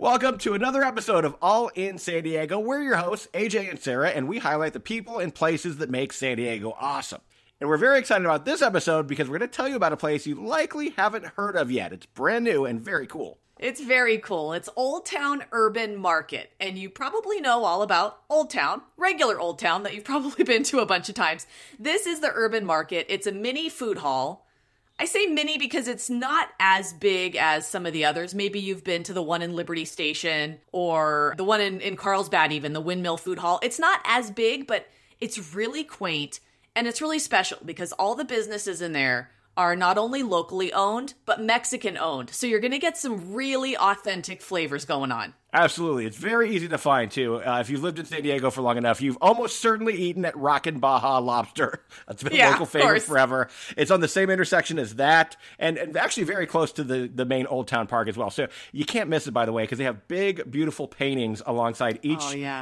Welcome to another episode of All in San Diego. We're your hosts, AJ and Sarah, and we highlight the people and places that make San Diego awesome. And we're very excited about this episode because we're going to tell you about a place you likely haven't heard of yet. It's brand new and very cool. It's very cool. It's Old Town Urban Market, and you probably know all about Old Town, regular Old Town that you've probably been to a bunch of times. This is the Urban Market. It's a mini food hall. I say mini because it's not as big as some of the others. Maybe you've been to the one in Liberty Station or the one in Carlsbad even, the Windmill Food Hall. It's not as big, but it's really quaint and it's really special because all the businesses in there are not only locally owned, but Mexican owned. So you're going to get some really authentic flavors going on. Absolutely. It's very easy to find, too. If you've lived in San Diego for long enough, you've almost certainly eaten at Rockin' Baja Lobster. That's been a local favorite forever. It's on the same intersection as that, and actually very close to the main Old Town Park as well. So you can't miss it, by the way, because they have big, beautiful paintings alongside each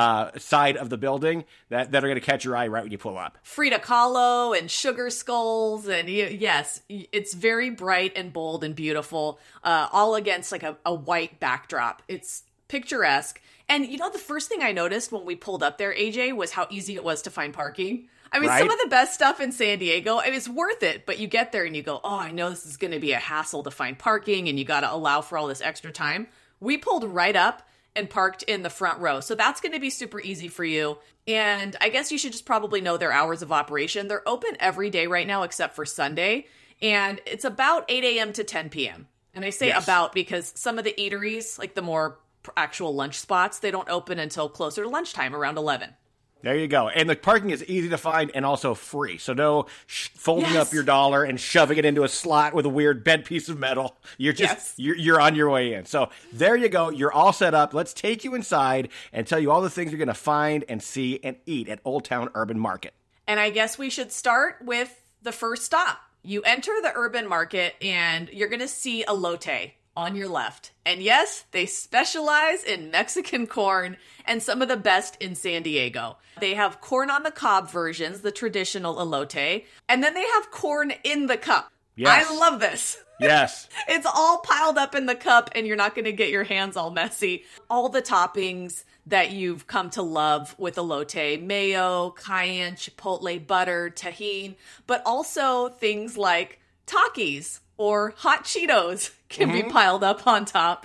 side of the building that are going to catch your eye right when you pull up. Frida Kahlo and sugar skulls, and yes, it's very bright and bold and beautiful, all against like a white backdrop. It's picturesque. And you know, the first thing I noticed when we pulled up there, AJ, was how easy it was to find parking. I mean, Some of the best stuff in San Diego, I mean, it's worth it, but you get there and you go, oh, I know this is going to be a hassle to find parking and you got to allow for all this extra time. We pulled right up and parked in the front row. So that's going to be super easy for you. And I guess you should just probably know their hours of operation. They're open every day right now except for Sunday. And it's about 8 a.m. to 10 p.m. And I say about because some of the eateries, like the more actual lunch spots, they don't open until closer to lunchtime around 11. There you go. And the parking is easy to find and also free. So no folding up your dollar and shoving it into a slot with a weird bent piece of metal. You're just, you're on your way in. So there you go. You're all set up. Let's take you inside and tell you all the things you're going to find and see and eat at Old Town Urban Market. And I guess we should start with the first stop. You enter the Urban Market and you're going to see elote on your left. And yes, they specialize in Mexican corn and some of the best in San Diego. They have corn on the cob versions, the traditional elote, and then they have corn in the cup. Yes. I love this. Yes. It's all piled up in the cup and you're not going to get your hands all messy. All the toppings that you've come to love with elote, mayo, cayenne, chipotle, butter, tahini, but also things like Takis or hot Cheetos can be piled up on top.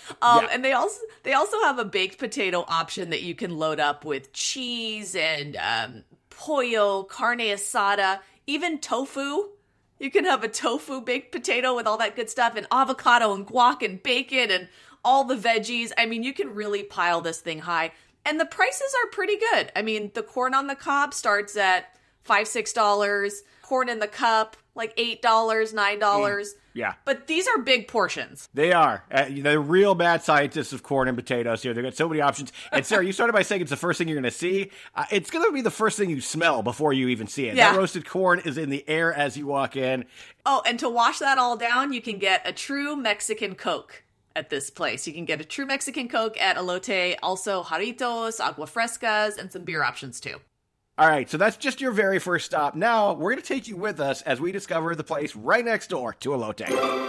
And they also have a baked potato option that you can load up with cheese and pollo, carne asada, even tofu. You can have a tofu baked potato with all that good stuff and avocado and guac and bacon and all the veggies. I mean, you can really pile this thing high. And the prices are pretty good. I mean, the corn on the cob starts at $5-6. Corn in the cup, like $8, $9. Yeah. But these are big portions. They are. They're real mad scientists of corn and potatoes here. They've got so many options. And Sarah, you started by saying it's the first thing you're going to see. It's going to be the first thing you smell before you even see it. Yeah. That roasted corn is in the air as you walk in. Oh, and to wash that all down, you can get a true Mexican Coke at this place. You can get a true Mexican Coke at Elote, also Jarritos, Agua Frescas, and some beer options too. All right, so that's just your very first stop. Now, we're going to take you with us as we discover the place right next door to Elote.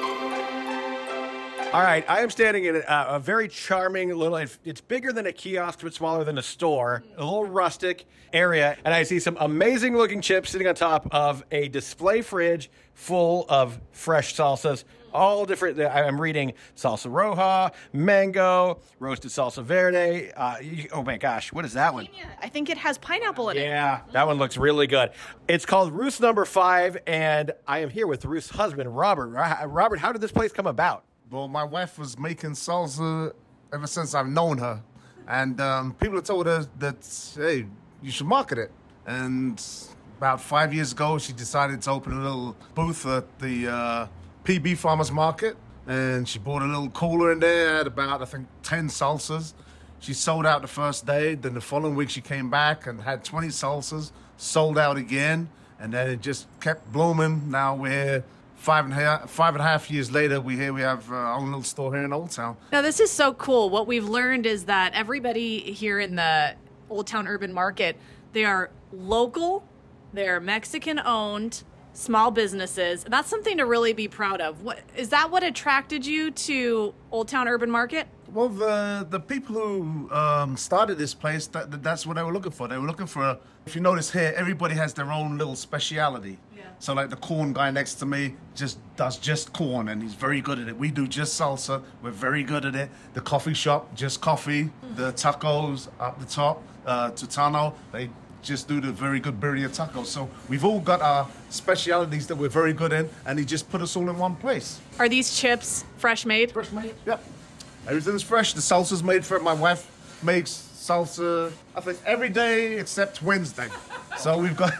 All right, I am standing in a very charming little, it's bigger than a kiosk, but smaller than a store, a little rustic area, and I see some amazing looking chips sitting on top of a display fridge full of fresh salsas. All different. I'm reading salsa roja, mango, roasted salsa verde. Oh my gosh, what is that one? I think it has pineapple in it. Yeah, that one looks really good. It's called Ruth's Number 5, and I am here with Ruth's husband, Robert. Robert, how did this place come about? Well, my wife was making salsa ever since I've known her. And people have told her that, hey, you should market it. And about 5 years ago, she decided to open a little booth at the PB Farmers Market, and she bought a little cooler in there, had about, I think, 10 salsas. She sold out the first day, then the following week she came back and had 20 salsas, sold out again, and then it just kept blooming. Now we're 5.5 years later, we have our own little store here in Old Town. Now, this is so cool. What we've learned is that everybody here in the Old Town Urban Market, they are local, they're Mexican-owned, small businesses. And that's something to really be proud of. Is that what attracted you to Old Town Urban Market? Well, the people who started this place, that's what they were looking for. They were looking for, if you notice here, everybody has their own little speciality. Yeah. So like the corn guy next to me does just corn, and he's very good at it. We do just salsa. We're very good at it. The coffee shop, just coffee. The tacos up the top, Tutano, they just do the very good birria tacos. So we've all got our specialities that we're very good in, and he just put us all in one place. Are these chips fresh made? Fresh made, yep. Everything's fresh. The salsa's made for it. My wife makes salsa, I think, every day except Wednesday. So we've got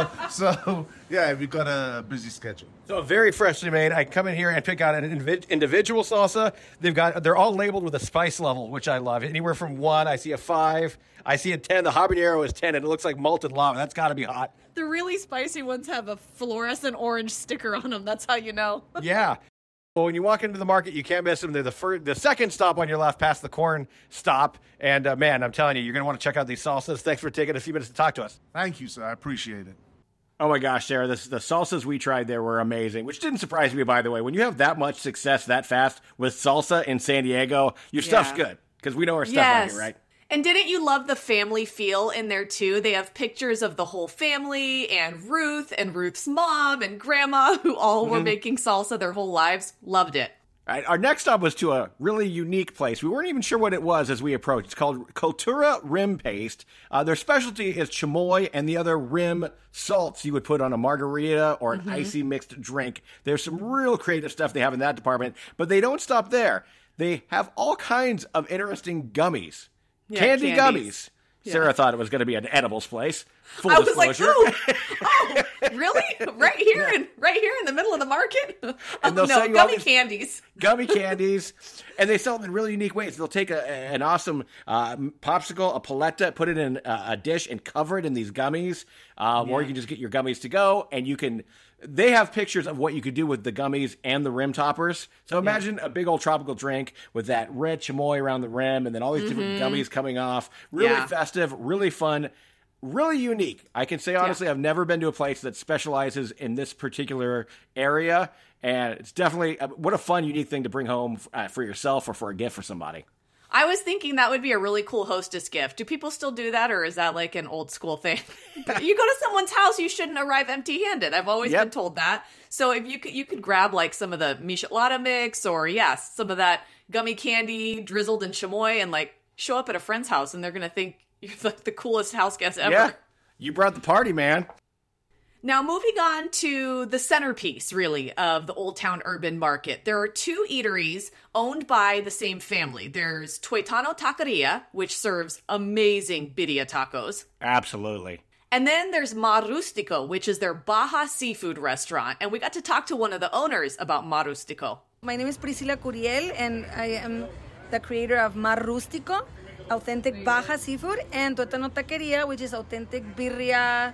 we've got a busy schedule. So very freshly made. I come in here and pick out an individual salsa. They're all labeled with a spice level, which I love. Anywhere from 1, I see a 5, I see a 10. The habanero is 10, and it looks like molten lava. That's got to be hot. The really spicy ones have a fluorescent orange sticker on them. That's how you know. Yeah. Well, when you walk into the market, you can't miss them. They're the second stop on your left past the corn stop. And, man, I'm telling you, you're going to want to check out these salsas. Thanks for taking a few minutes to talk to us. Thank you, sir. I appreciate it. Oh, my gosh, Sarah, the salsas we tried there were amazing, which didn't surprise me, by the way. When you have that much success that fast with salsa in San Diego, your stuff's good, because we know our stuff right here, right? And didn't you love the family feel in there, too? They have pictures of the whole family and Ruth's mom and grandma, who all were making salsa their whole lives. Loved it. All right, our next stop was to a really unique place. We weren't even sure what it was as we approached. It's called Cultura Rim Paste. Their specialty is chamoy and the other rim salts you would put on a margarita or an icy mixed drink. There's some real creative stuff they have in that department, but they don't stop there. They have all kinds of interesting gummies. Yeah, Candy gummies. Yeah. Sarah thought it was going to be an edibles place. Full disclosure. Was like, oh, really? Right here in the middle of the market? And they'll sell you gummy candies. Gummy candies. And they sell them in really unique ways. They'll take an awesome popsicle, a paletta, put it in a dish and cover it in these gummies. Or you can just get your gummies to go, and you can... They have pictures of what you could do with the gummies and the rim toppers. So imagine a big old tropical drink with that red chamoy around the rim and then all these different gummies coming off. Really festive, really fun, really unique. I can say honestly, I've never been to a place that specializes in this particular area. And it's definitely, what a fun, unique thing to bring home for yourself or for a gift for somebody. I was thinking that would be a really cool hostess gift. Do people still do that, or is that like an old school thing? You go to someone's house, you shouldn't arrive empty-handed. I've always been told that. So if you could grab like some of the michelada mix, or some of that gummy candy drizzled in chamoy, and like show up at a friend's house, and they're gonna think you're like the coolest house guest ever. Yeah, you brought the party, man. Now, moving on to the centerpiece, really, of the Old Town Urban Market. There are 2 eateries owned by the same family. There's Tuetano Taqueria, which serves amazing birria tacos. Absolutely. And then there's Mar Rustico, which is their Baja seafood restaurant. And we got to talk to one of the owners about Mar Rustico. My name is Priscilla Curiel, and I am the creator of Mar Rustico, authentic Baja seafood, and Tuetano Taqueria, which is authentic birria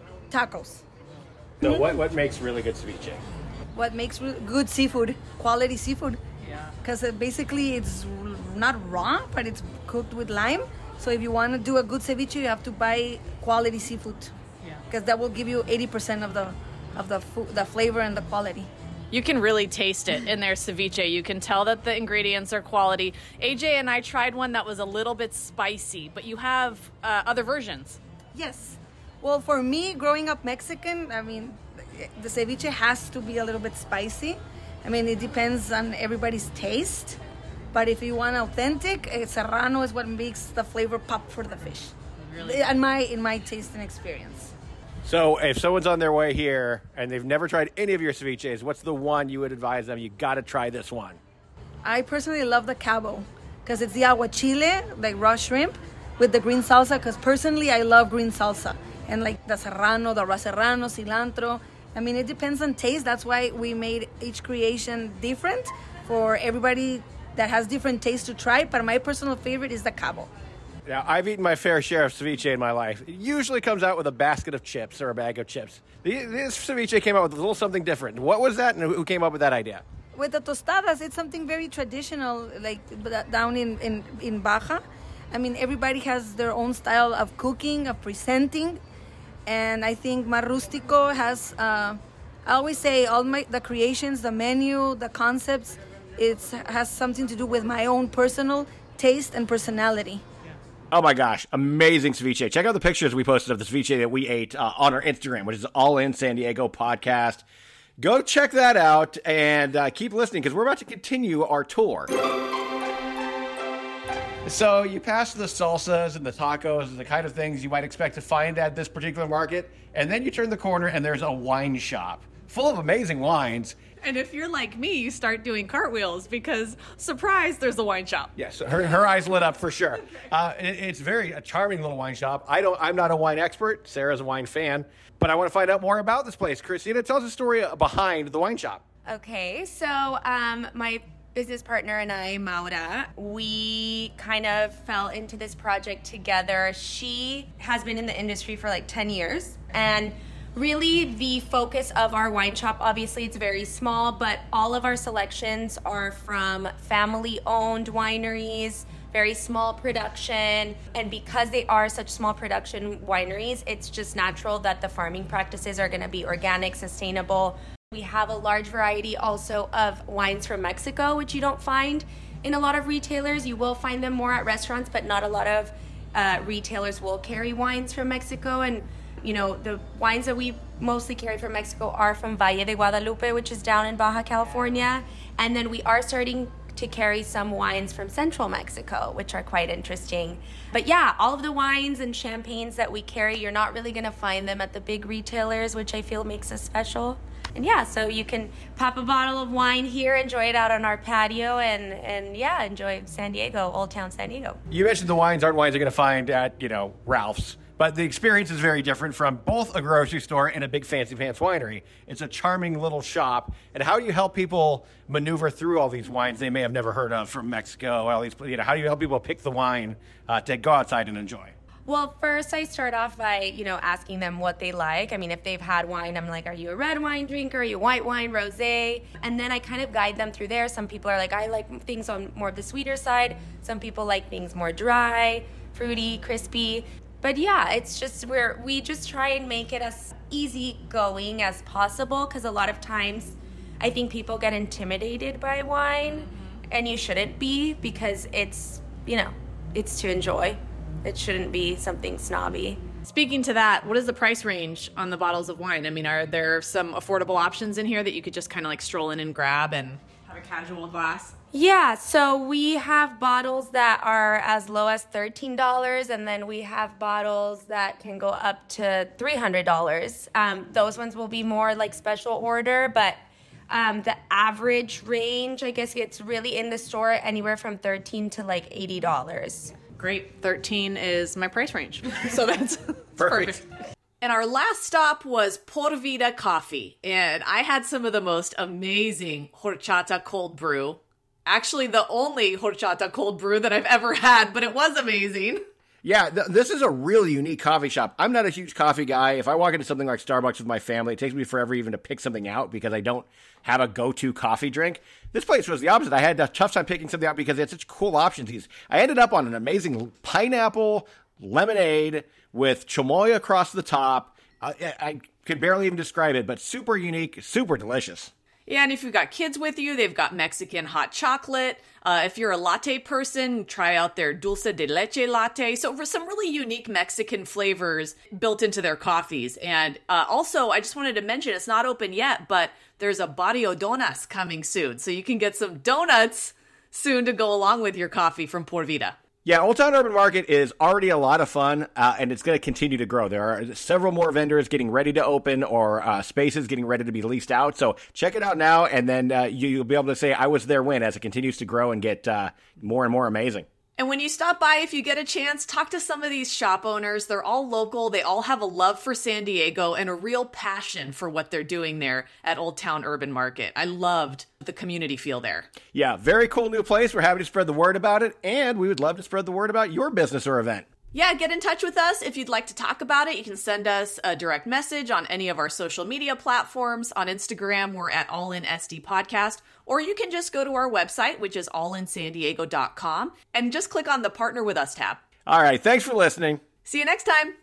tacos. So what makes really good ceviche? What makes good seafood? Quality seafood. Yeah. Because basically it's not raw, but it's cooked with lime. So if you want to do a good ceviche, you have to buy quality seafood. Yeah. Because that will give you 80% of the flavor and the quality. You can really taste it in their ceviche. You can tell that the ingredients are quality. AJ and I tried one that was a little bit spicy, but you have other versions. Yes. Well, for me, growing up Mexican, I mean, the ceviche has to be a little bit spicy. I mean, it depends on everybody's taste. But if you want authentic, serrano is what makes the flavor pop for the fish. Really? In my taste and experience. So if someone's on their way here and they've never tried any of your ceviches, what's the one you would advise them? You got to try this one. I personally love the cabo because it's the aguachile, like raw shrimp, with the green salsa. Because personally, I love green salsa. And like the serrano, the raw serrano, cilantro. I mean, it depends on taste. That's why we made each creation different for everybody that has different tastes to try. But my personal favorite is the cabo. Now, I've eaten my fair share of ceviche in my life. It usually comes out with a basket of chips or a bag of chips. This ceviche came out with a little something different. What was that, and who came up with that idea? With the tostadas, it's something very traditional, like down in Baja. I mean, everybody has their own style of cooking, of presenting. And I think Mar Rustico has I always say the creations, the menu, the concepts, it has something to do with my own personal taste and personality. Oh my gosh, amazing ceviche. Check out the pictures we posted of the ceviche that we ate on our Instagram, which is All In San Diego Podcast. Go check that out and keep listening because we're about to continue our tour. So you pass the salsas and the tacos and the kind of things you might expect to find at this particular market, and then you turn the corner and there's a wine shop full of amazing wines. And if you're like me, you start doing cartwheels because, surprise, there's a wine shop. Yes, her eyes lit up for sure. It's a charming little wine shop. I'm not a wine expert. Sarah's a wine fan, but I want to find out more about this place. Christina, tell us the story behind the wine shop. Okay, so my business partner and I, Maura, we kind of fell into this project together. She has been in the industry for like 10 years, and really the focus of our wine shop, obviously it's very small, but all of our selections are from family-owned wineries, very small production, and because they are such small production wineries, it's just natural that the farming practices are going to be organic, sustainable. We have a large variety also of wines from Mexico, which you don't find in a lot of retailers. You will find them more at restaurants, but not a lot of retailers will carry wines from Mexico. And you know, the wines that we mostly carry from Mexico are from Valle de Guadalupe, which is down in Baja California. And then we are starting to carry some wines from central Mexico, which are quite interesting. But yeah, all of the wines and champagnes that we carry, you're not really going to find them at the big retailers, which I feel makes us special. And yeah, so you can pop a bottle of wine here, enjoy it out on our patio, and yeah, enjoy San Diego, Old Town San Diego. You mentioned the wines aren't wines you're going to find at, Ralph's. But the experience is very different from both a grocery store and a big fancy pants winery. It's a charming little shop. And how do you help people maneuver through all these wines they may have never heard of from Mexico? How do you help people pick the wine to go outside and enjoy? Well, first I start off by, asking them what they like. I mean, if they've had wine, I'm like, are you a red wine drinker? Are you a white wine, rosé? And then I kind of guide them through there. Some people are like, I like things on more of the sweeter side. Some people like things more dry, fruity, crispy. But yeah, it's just we just try and make it as easygoing as possible, because a lot of times I think people get intimidated by wine, and you shouldn't be, because it's to enjoy. It shouldn't be something snobby. Speaking to that, what is the price range on the bottles of wine? I mean, are there some affordable options in here that you could just kind of like stroll in and grab and have a casual glass? Yeah, so we have bottles that are as low as $13, and then we have bottles that can go up to $300. Those ones will be more like special order, but the average range, I guess, it's really in the store anywhere from $13 to like $80. Great. 13 is my price range. So that's perfect. And our last stop was Por Vida Coffee, and I had some of the most amazing horchata cold brew. Actually, the only horchata cold brew that I've ever had, but it was amazing. Yeah, this is a really unique coffee shop. I'm not a huge coffee guy. If I walk into something like Starbucks with my family, it takes me forever even to pick something out because I don't have a go-to coffee drink. This place was the opposite. I had a tough time picking something out because they had such cool options. I ended up on an amazing pineapple lemonade with chamoy across the top. I could barely even describe it, but super unique, super delicious. Yeah, and if you've got kids with you, they've got Mexican hot chocolate. If you're a latte person, try out their dulce de leche latte. So for some really unique Mexican flavors built into their coffees. And also, I just wanted to mention, it's not open yet, but there's a Barrio Donas coming soon. So you can get some donuts soon to go along with your coffee from Por Vida. Yeah, Old Town Urban Market is already a lot of fun, and it's going to continue to grow. There are several more vendors getting ready to open or spaces getting ready to be leased out. So check it out now, and then you'll be able to say, I was there when, as it continues to grow and get more and more amazing. And when you stop by, if you get a chance, talk to some of these shop owners. They're all local. They all have a love for San Diego and a real passion for what they're doing there at Old Town Urban Market. I loved the community feel there. Yeah, very cool new place. We're happy to spread the word about it, and we would love to spread the word about your business or event. Yeah, get in touch with us. If you'd like to talk about it, you can send us a direct message on any of our social media platforms. On Instagram, we're at AllInSD Podcast, or you can just go to our website, which is allinsandiego.com, and just click on the Partner With Us tab. All right, thanks for listening. See you next time.